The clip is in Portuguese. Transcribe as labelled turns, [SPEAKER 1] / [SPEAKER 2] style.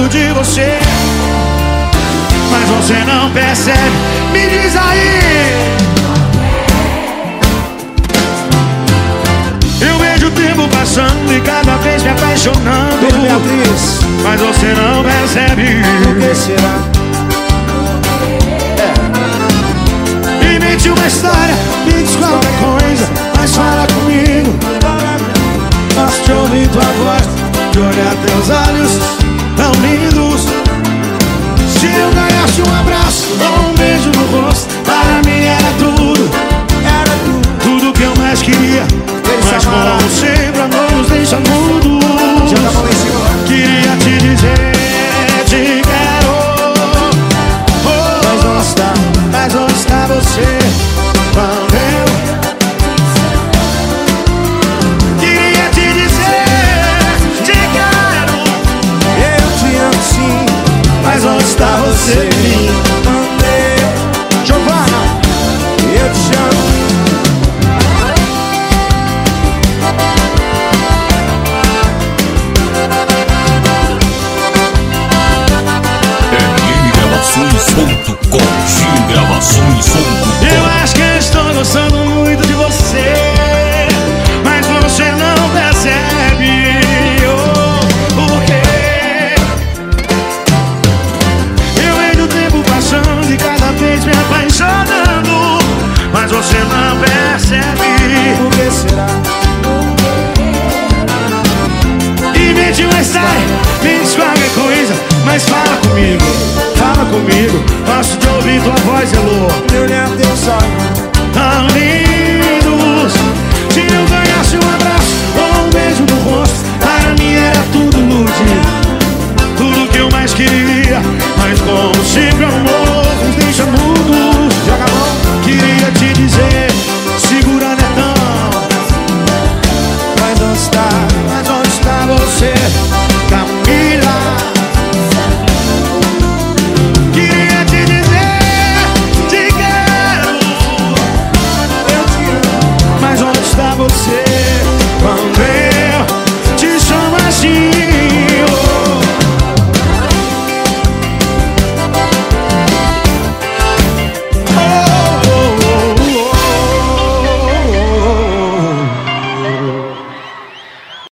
[SPEAKER 1] muito de você, mas você não percebe. Me diz aí. Eu vejo o tempo passando e cada vez me apaixonando, mas você não percebe.
[SPEAKER 2] Por que será?
[SPEAKER 1] Me mente uma história, me diz qualquer coisa, mas fala comigo. Posso te ouvir tua voz, de olhar teus olhos tão lindos. Se eu ganhasse um abraço ou um beijo no rosto, para mim era tudo. Era tudo que eu mais queria. Mas como sempre, amor nos deixa mudo. Queria te dizer, te quero. Mas onde está você? Quando eu queria te dizer, te quero.
[SPEAKER 2] Eu te amo sim,
[SPEAKER 1] Mas onde está você?
[SPEAKER 2] Giovana, eu te amo.
[SPEAKER 3] Gravações.com, Gravações.com.
[SPEAKER 1] Eu acho que eu estou gostando muito de você, mas você não percebe. Por quê? Eu vejo o tempo passando e cada vez me apaixonando, mas você não percebe.
[SPEAKER 2] Por que será?
[SPEAKER 1] E mente uma história, me diz qualquer coisa, mas fala comigo. Fala comigo, posso te ouvir tua voz, Elô.
[SPEAKER 2] De olhar teus olhos
[SPEAKER 1] Tão lindo.